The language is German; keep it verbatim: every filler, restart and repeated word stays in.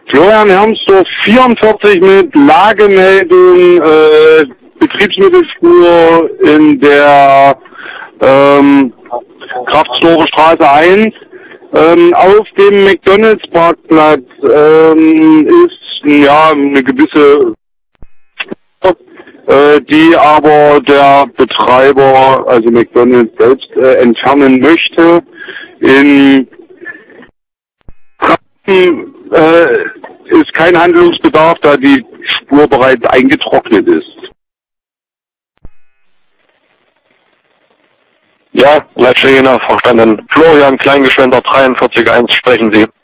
Florian Hermsdorf vierundvierzig mit Lagemeldung äh, Betriebsmittelspur in der ähm, Kraftstorer Straße eins. Ähm, auf dem McDonalds-Parkplatz ähm, ist ja eine gewisse, äh, die aber der Betreiber, also McDonalds selbst, äh, entfernen möchte. In Krachten äh, ist kein Handlungsbedarf, da die Spur bereits eingetrocknet ist. Ja, Leitstelle nach verstanden. Florian Kleingeschwender dreiundvierzig eins, sprechen Sie.